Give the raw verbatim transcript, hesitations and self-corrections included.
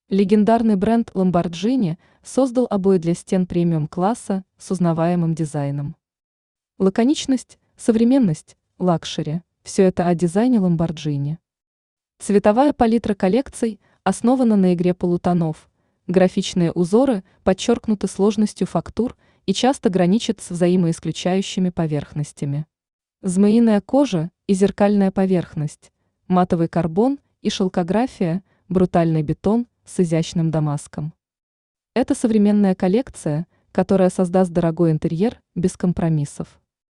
Легендарный бренд Lamborghini создал обои для стен премиум-класса с узнаваемым дизайном. Лаконичность, современность, лакшери – все это о дизайне Lamborghini. Цветовая палитра коллекций основана на игре полутонов, графичные узоры подчеркнуты сложностью фактур и часто граничат с взаимоисключающими поверхностями. Змеиная кожа и зеркальная поверхность, матовый карбон и шелкография, брутальный бетон с изящным дамаском. Это современная коллекция, которая создаст дорогой интерьер без компромиссов.